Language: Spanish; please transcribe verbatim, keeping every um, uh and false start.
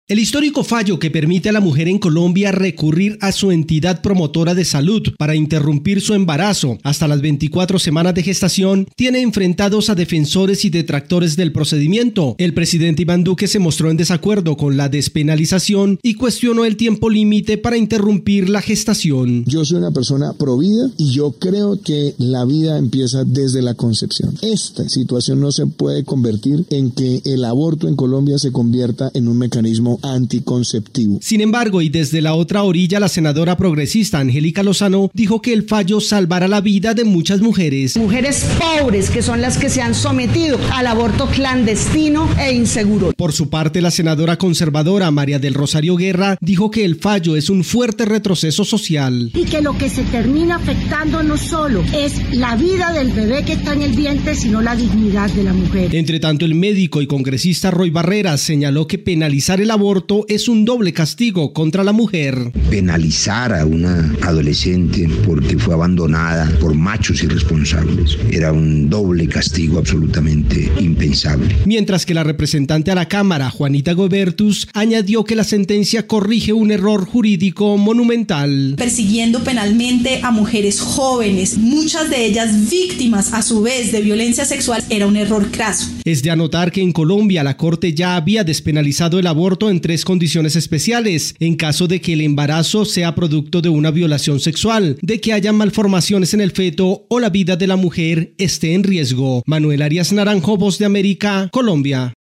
El histórico fallo que permite a la mujer en Colombia recurrir a su entidad promotora de salud para interrumpir su embarazo hasta las veinticuatro semanas de gestación tiene enfrentados a defensores y detractores del procedimiento. El presidente Iván Duque se mostró en desacuerdo con la despenalización y cuestionó el tiempo límite para interrumpir la gestación. Yo soy una persona pro vida y yo creo que la vida empieza desde la concepción. Esta situación no se puede convertir en que el aborto en Colombia se convierta en un mecanismo anticonceptivo. Sin embargo, y desde la otra orilla, la senadora progresista Angélica Lozano dijo que el fallo salvará la vida de muchas mujeres. Mujeres pobres que son las que se han sometido al aborto clandestino e inseguro. Por su parte, la senadora conservadora María del Rosario Guerra dijo que el fallo es un fuerte retroceso social. Y que lo que se termina afectando no solo es la vida del bebé que está en el vientre, sino la dignidad de la mujer. Entre tanto, el médico y congresista Roy Barreras señaló que penalizar el aborto es un doble castigo contra la mujer. Penalizar a una adolescente porque fue abandonada por machos irresponsables era un doble castigo absolutamente impensable. Mientras que la representante a la Cámara, Juanita Gobertus, añadió que la sentencia corrige un error jurídico monumental. Persiguiendo penalmente a mujeres jóvenes, muchas de ellas víctimas a su vez de violencia sexual, era un error craso. Es de anotar que en Colombia la Corte ya había despenalizado el aborto en tres condiciones especiales, en caso de que el embarazo sea producto de una violación sexual, de que haya malformaciones en el feto o la vida de la mujer esté en riesgo. Manuel Arias Naranjo, Voz de América, Colombia.